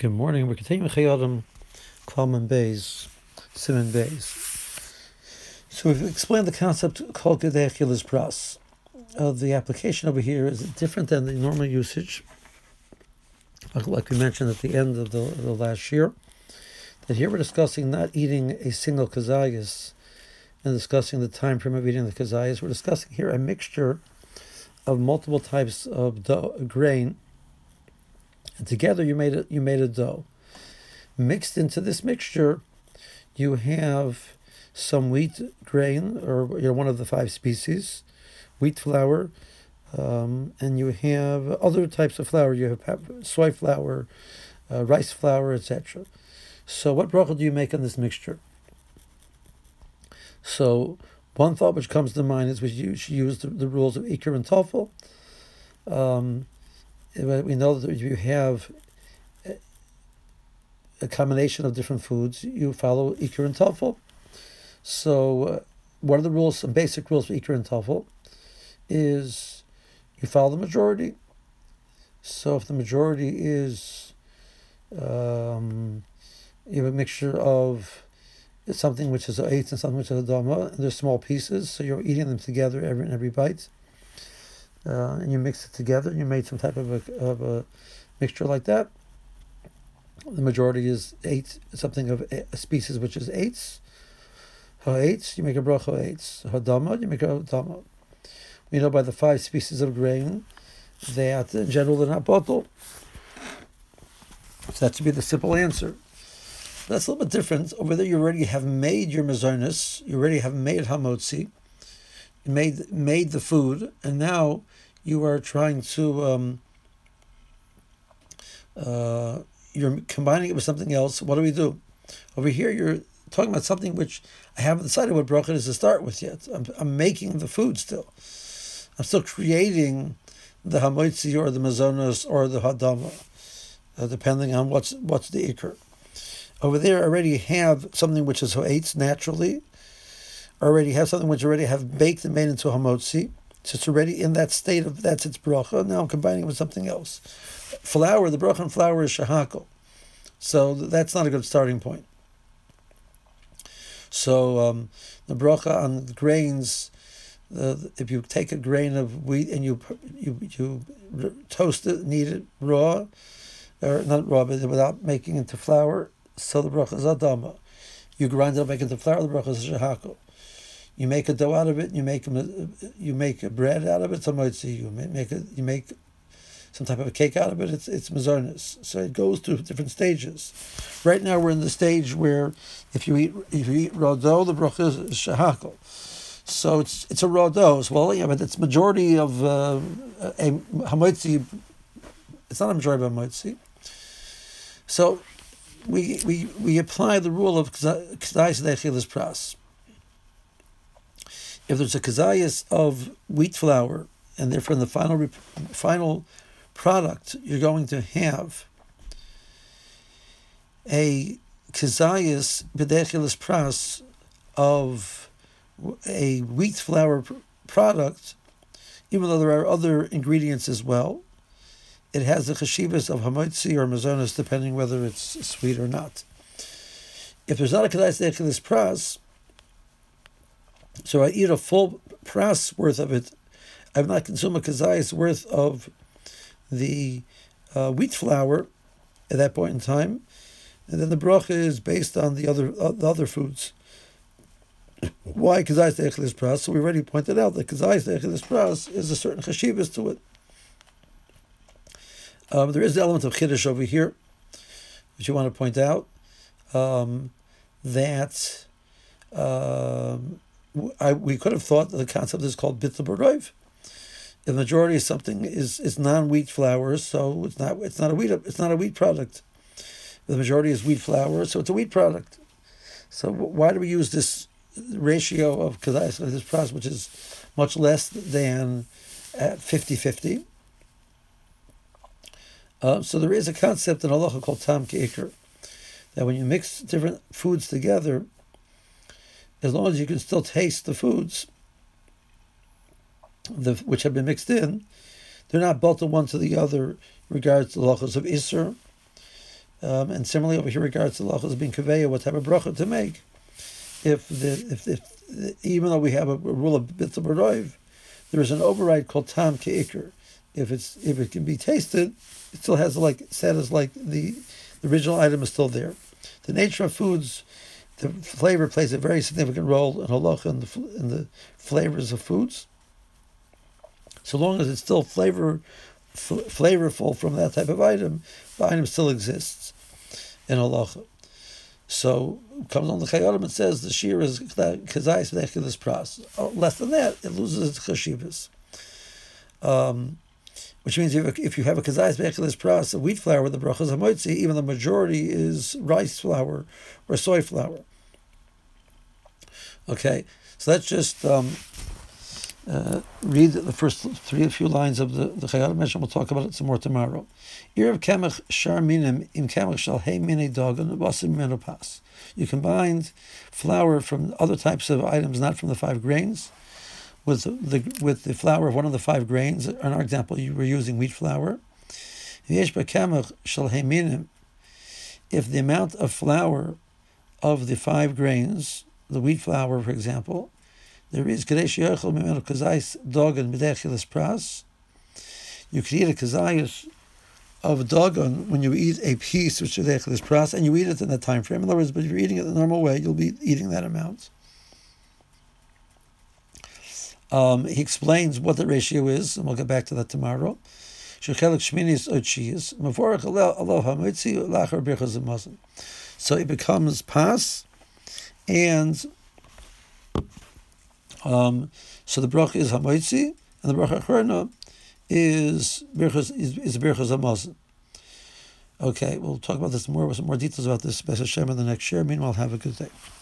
Good morning. We're continuing Chayodim, Kalman Bays, Simon Bays. So we've explained the concept called Gedei Achilas Pras. The application over here is different than the normal usage, like we mentioned at the end of the last year. That here we're discussing not eating a single kazayas and discussing the time frame of eating the kazayas. We're discussing here a mixture of multiple types of grain. And together you made a dough. Mixed into this mixture, you have some wheat grain, or one of the 5 species, wheat flour, and you have other types of flour. You have soy flour, rice flour, etc. So what bracha do you make on this mixture? So one thought which comes to mind is you should use the rules of Iker and Tofel. We know that if you have a combination of different foods, you follow Iker and Tofel. So one of the rules, some basic rules for Iker and Tofel, is you follow the majority. So if the majority is you have a mixture of something which is an eighth and something which is a dama, and they're small pieces, so you're eating them together every bite. And you mix it together, and you made some type of a mixture like that. The majority is something of a species which is eights. Ha-eights, you make a bracha eights. Ha-dama, you make a dama. We know by the 5 species of grain that in general they're not bottle. So that should be the simple answer. That's a little bit different. Over there you already have made your mezonus, you already have made hamotzi, you made the food, and now you are trying to you're combining it with something else. What do? Over here you're talking about something which I haven't decided what bracha is to start with yet. I'm making the food still. I'm still creating the hamotzi or the mazonos or the hadama, depending on what's the ikr. Over there I already have something which is ha'etz naturally. I already have something which I already have baked and made into hamotzi. So it's already in that state of that's its bracha. Now I'm combining it with something else. Flour, the bracha on flour is shahakol. So that's not a good starting point. So the bracha on the grains, if you take a grain of wheat and you toast it, knead it raw, or not raw, but without making it into flour, so the bracha is adama. You grind it up, make it into flour, the bracha is shahakol. You make a dough out of it. You make a bread out of it. You make some type of a cake out of it. It's mazonis. So it goes through different stages. Right now we're in the stage where if you eat raw dough, the bracha is shahakol. So it's a raw dough as well. Yeah, but it's majority of a hamotzi. It's not a majority of hamotzi. So we apply the rule of Gedei Achilas Pras. If there's a kazayas of wheat flour, and therefore in the final product, you're going to have a kazayas Gedei Achilas Pras of a wheat flour product, even though there are other ingredients as well. It has the cheshivas of hamotzi or mazonos, depending whether it's sweet or not. If there's not a kazayas Gedei Achilas Pras, so I eat a full pras worth of it. I've not consumed a kazayas worth of the wheat flour at that point in time, and then the bracha is based on the other foods. Why kazayas Gedei Achilas Pras? So we already pointed out that kazayas Gedei Achilas Pras is a certain cheshivas to it. There is the element of chiddush over here, which you want to point out, that. We could have thought that the concept is called bittul b'roiv. The majority of something is non-wheat flour, so it's not a wheat product. The majority is wheat flour, so it's a wheat product. So why do we use this ratio of kazayas Gedei Achilas Pras, which is much less than 50-50? So there is a concept in halacha called tam ke'ikr, that when you mix different foods together, as long as you can still taste the foods which have been mixed in, they're not bolted one to the other in regards to the halachos of Isser, And similarly over here, regards to lachos being kaveya, what type of bracha to make. If even though we have a rule of bittul b'roiv, there is an override called tam ke'ikr. If it can be tasted, it still has status like the original item is still there. The nature of foods, the flavor plays a very significant role in halacha in the flavors of foods. So long as it's still flavorful from that type of item, the item still exists in halacha. So comes on the Chayyim and says the shear is kazayis v'echilas pras. Less than that, it loses its chashivas. Which means if you have a kazayis v'echilas pras, a wheat flour with the brachas hamoitzi, even the majority is rice flour or soy flour. Okay, so let's just read the first few lines of the Chayyim, and we'll talk about it some more tomorrow. You combined flour from other types of items, not from the 5 grains, with the flour of one of the 5 grains. In our example, you were using wheat flour. If the amount of flour of the 5 grains, the wheat flour, for example, there is you could eat a kazayas of dogon when you eat a piece which is echilas pras, and you eat it in that time frame. In other words, but if you're eating it the normal way, you'll be eating that amount. He explains what the ratio is, and we'll get back to that tomorrow. So it becomes pas, and so the bracha is hamoitzi, and the bracha acharna is birchas hamazon. Okay, we'll talk about this more with some more details about this B'ez Hashem in the next share. Meanwhile, have a good day.